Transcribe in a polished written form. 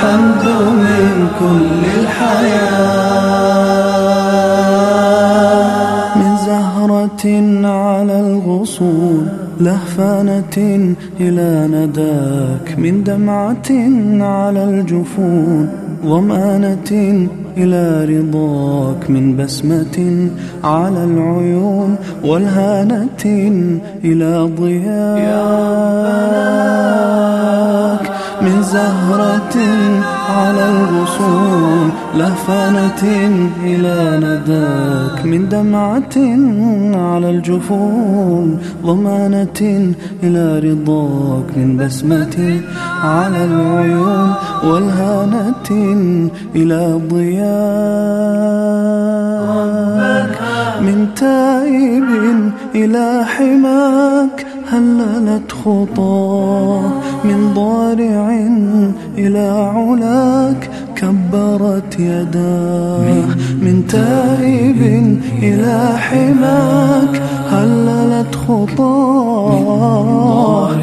الحمد من كل الحياة. من زهرة على الغصون لهفانة إلى نداك، من دمعة على الجفون ظمآنة إلى رضاك، من بسمة على العيون والهانة إلى ضياك. من زهرة على الغصون لهفانة إلى نداك، من دمعة على الجفون ضمانة إلى رضاك، من بسمة على العيون والهانة إلى ضياك. من تائب إلى حماك هللت خطاه، من ضارع إلى علاك كبرت يداه. من تائب إلى حماك هللت خطاه،